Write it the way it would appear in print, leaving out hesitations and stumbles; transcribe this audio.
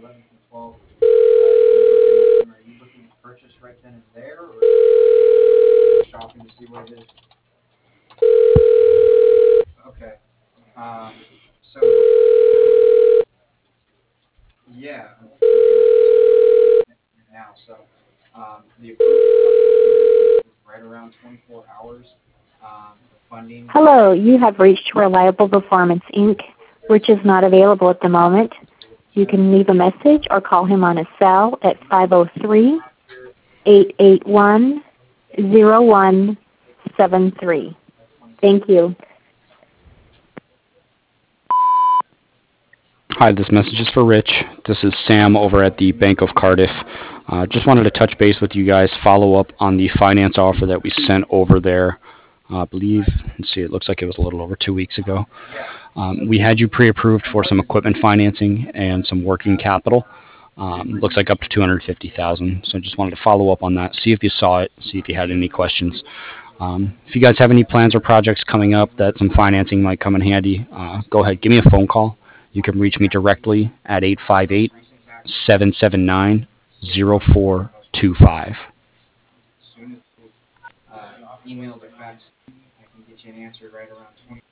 Are you looking to purchase right then and there, or shopping to see what it is? Okay. So yeah, now the approval is right around 24 hours. The funding. Hello, you have reached Reliable Performance, Inc., which is not available at the moment. You can leave a message or call him on a cell at 503-881-0173. Thank you. Hi, this message is for Rich. This is Sam over at the Bank of Cardiff. Just wanted to touch base with you guys, follow up on the finance offer that we sent over there. I believe, let's see, it looks like it was a little over 2 weeks ago. We had you pre-approved for some equipment financing and some working capital. Looks like up to $250,000. So I just wanted to follow up on that, see if you saw it, see if you had any questions. If you guys have any plans or projects coming up that some financing might come in handy, go ahead, give me a phone call. You can reach me directly at 858-779-0425. Emails or fax, I can get you an answer right around 20.